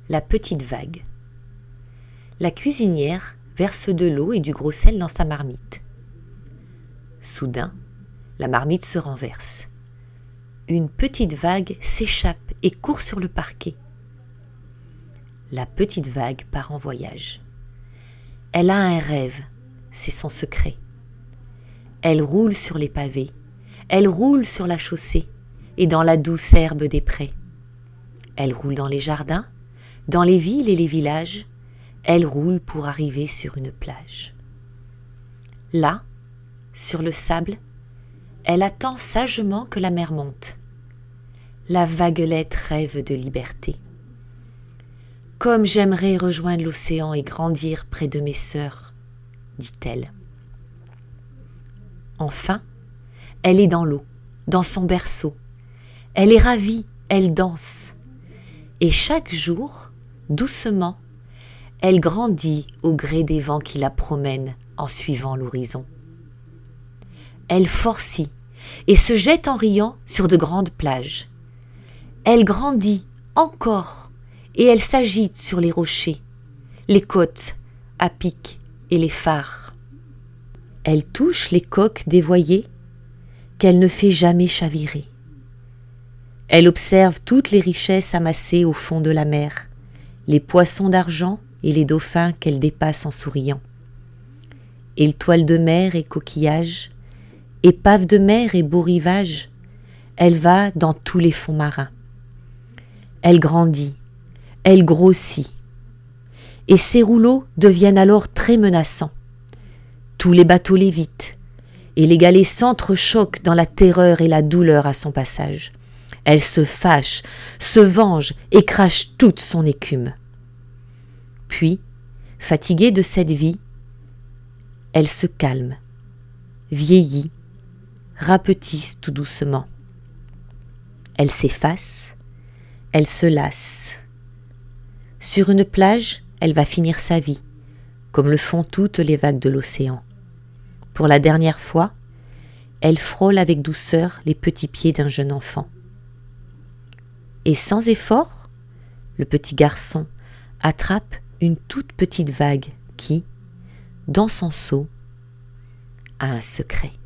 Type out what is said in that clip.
La petite vague. La cuisinière verse de l'eau et du gros sel dans sa marmite. Soudain, la marmite se renverse. Une petite vague s'échappe et court sur le parquet. La petite vague part en voyage. Elle a un rêve, c'est son secret. Elle roule sur les pavés, elle roule sur la chaussée et dans la douce herbe des prés. Elle roule dans les jardins, dans les villes et les villages, elle roule pour arriver sur une plage. Là, sur le sable, elle attend sagement que la mer monte. La vaguelette rêve de liberté. Comme j'aimerais rejoindre l'océan et grandir près de mes sœurs, dit-elle. Enfin, elle est dans l'eau, dans son berceau. Elle est ravie, elle danse. Et chaque jour, doucement, elle grandit au gré des vents qui la promènent en suivant l'horizon. Elle forcit et se jette en riant sur de grandes plages. Elle grandit encore et elle s'agite sur les rochers, les côtes à pic et les phares. Elle touche les coques dévoyées qu'elle ne fait jamais chavirer. Elle observe toutes les richesses amassées au fond de la mer, les poissons d'argent et les dauphins qu'elle dépasse en souriant. Étoiles de mer et coquillages, épaves de mer et beaux rivages, elle va dans tous les fonds marins. Elle grandit, elle grossit, et ses rouleaux deviennent alors très menaçants. Tous les bateaux l'évitent, et les galets s'entrechoquent dans la terreur et la douleur à son passage. Elle se fâche, se venge et crache toute son écume. Puis, fatiguée de cette vie, elle se calme, vieillit, rapetisse tout doucement. Elle s'efface, elle se lasse. Sur une plage, elle va finir sa vie, comme le font toutes les vagues de l'océan. Pour la dernière fois, elle frôle avec douceur les petits pieds d'un jeune enfant. Et sans effort, le petit garçon attrape une toute petite vague qui, dans son seau, a un secret.